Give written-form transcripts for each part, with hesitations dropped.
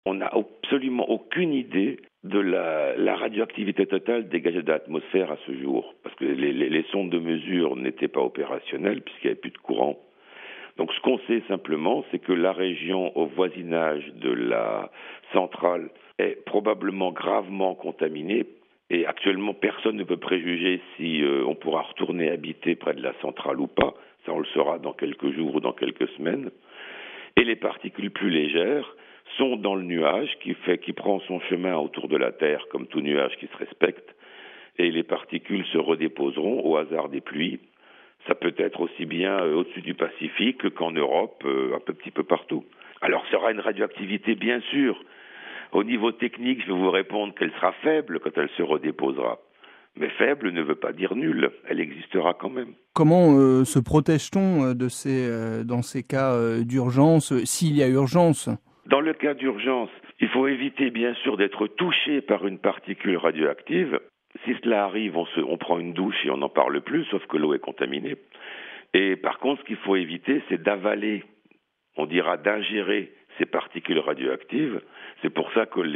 on n'a absolument aucune idée de la radioactivité totale dégagée de l'atmosphère à ce jour, parce que les sondes de mesure n'étaient pas opérationnelles puisqu'il n'y avait plus de courant. Donc ce qu'on sait simplement, c'est que la région au voisinage de la centrale est probablement gravement contaminée. Et actuellement, personne ne peut préjuger si on pourra retourner habiter près de la centrale ou pas. Ça, on le saura dans quelques jours ou dans quelques semaines. Et les particules plus légères sont dans le nuage qui prend son chemin autour de la Terre, comme tout nuage qui se respecte. Et les particules se redéposeront au hasard des pluies. Ça peut être aussi bien au-dessus du Pacifique qu'en Europe, un petit peu partout. Alors, ça aura une radioactivité, bien sûr. Au niveau technique, je vais vous répondre qu'elle sera faible quand elle se redéposera. Mais faible ne veut pas dire nulle, elle existera quand même. Comment se protège-t-on dans ces cas d'urgence, s'il y a urgence ? Dans le cas d'urgence, il faut éviter bien sûr d'être touché par une particule radioactive. Si cela arrive, on prend une douche et on n'en parle plus, sauf que l'eau est contaminée. Et par contre, ce qu'il faut éviter, c'est d'avaler, on dira d'ingérer ces particules radioactives. C'est pour ça que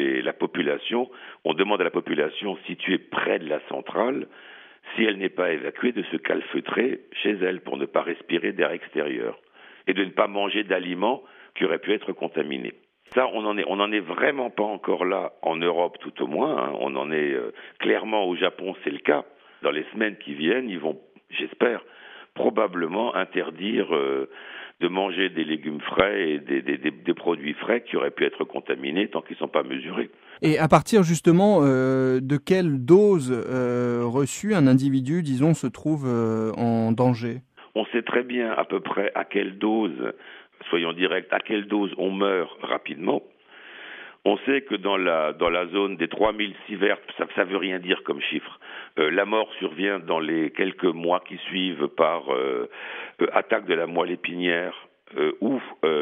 on demande à la population située près de la centrale, si elle n'est pas évacuée, de se calfeutrer chez elle pour ne pas respirer d'air extérieur et de ne pas manger d'aliments qui auraient pu être contaminés. Ça, on en est vraiment pas encore là en Europe, tout au moins. Hein. On en est clairement au Japon, c'est le cas. Dans les semaines qui viennent, ils vont, j'espère, probablement interdire de manger des légumes frais et des produits frais qui auraient pu être contaminés tant qu'ils ne sont pas mesurés. Et à partir justement de quelle dose reçue un individu, disons, se trouve en danger ? On sait très bien à peu près à quelle dose, soyons directs, à quelle dose on meurt rapidement. On sait que dans la zone des 3000 sieverts, ça veut rien dire comme chiffre. La mort survient dans les quelques mois qui suivent par attaque de la moelle épinière ou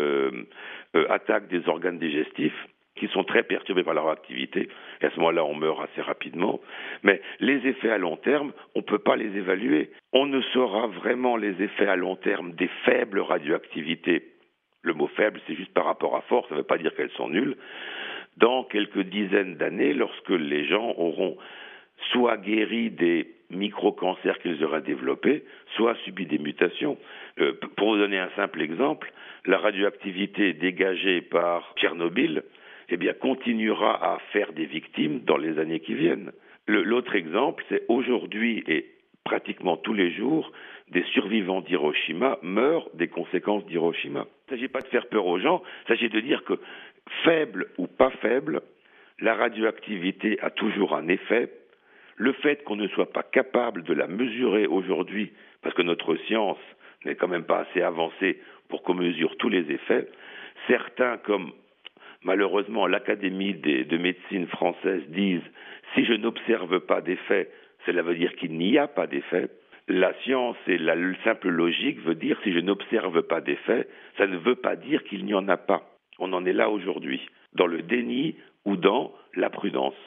attaque des organes digestifs qui sont très perturbés par leur activité. Et à ce moment-là, on meurt assez rapidement. Mais les effets à long terme, on ne peut pas les évaluer. On ne saura vraiment les effets à long terme des faibles radioactivités. Le mot faible, c'est juste par rapport à fort, ça ne veut pas dire qu'elles sont nulles. Dans quelques dizaines d'années, lorsque les gens auront soit guéri des micro-cancers qu'ils auraient développés, soit subi des mutations. Pour vous donner un simple exemple, la radioactivité dégagée par Tchernobyl continuera à faire des victimes dans les années qui viennent. L'autre exemple, c'est aujourd'hui et pratiquement tous les jours, des survivants d'Hiroshima meurent des conséquences d'Hiroshima. Il ne s'agit pas de faire peur aux gens, il s'agit de dire que faible ou pas faible, la radioactivité a toujours un effet. Le fait qu'on ne soit pas capable de la mesurer aujourd'hui, parce que notre science n'est quand même pas assez avancée pour qu'on mesure tous les effets, certains, comme malheureusement l'Académie de médecine française, disent « si je n'observe pas d'effet, cela veut dire qu'il n'y a pas d'effet ». La science et la simple logique veut dire si je n'observe pas d'effet, ça ne veut pas dire qu'il n'y en a pas. On en est là aujourd'hui, dans le déni ou dans la prudence.